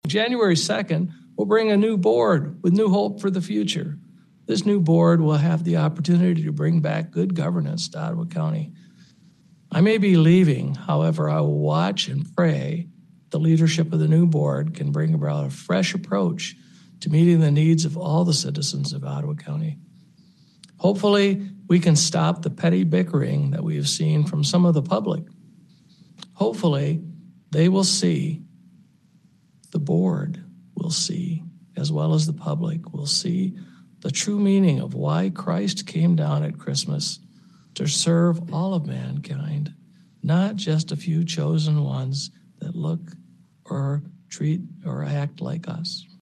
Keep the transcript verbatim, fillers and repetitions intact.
January second, we'll bring a new board with new hope for the future. This new board will have the opportunity to bring back good governance to Ottawa County. I may be leaving, however, I will watch and pray the leadership of the new board can bring about a fresh approach to meeting the needs of all the citizens of Ottawa County. Hopefully, we can stop the petty bickering that we have seen from some of the public. Hopefully, they will see, the board will see, as well as the public will see the true meaning of why Christ came down at Christmas to serve all of mankind, not just a few chosen ones that look or treat or act like us.